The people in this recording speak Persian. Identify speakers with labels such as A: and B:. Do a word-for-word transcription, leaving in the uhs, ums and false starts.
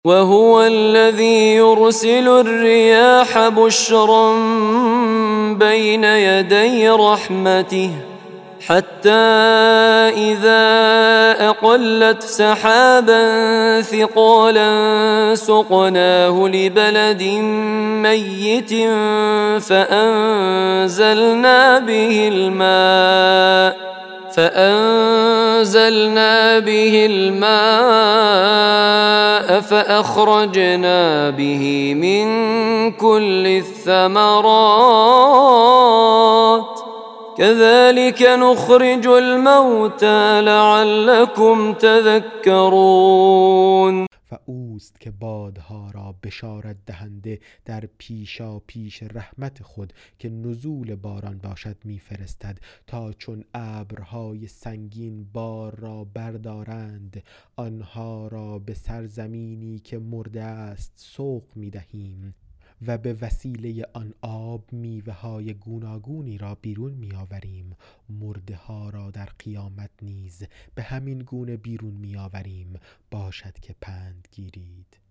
A: وهو الذي يرسل الرياح بشرا بين يدي رحمته حتى إذا أقلت سحابا ثقالا سقناه لبلد ميت فأنزلنا به الماء فأنزلنا به الماء فأخرجنا به من كل الثمرات كذلك نخرج الموتى لعلكم تذكرون.
B: و اوست که بادها را بشارت دهنده در پیشا پیش رحمت خود که نزول باران باشد میفرستد تا چون ابرهای سنگین بار را بردارند آنها را به سرزمینی که مرده است سوق میدهیم و به وسیله آن آب میوه های گوناگونی را بیرون میآوریم. مرده ها را در قیامت نیز به همین گونه بیرون میآوریم. باشد که پند گیرید.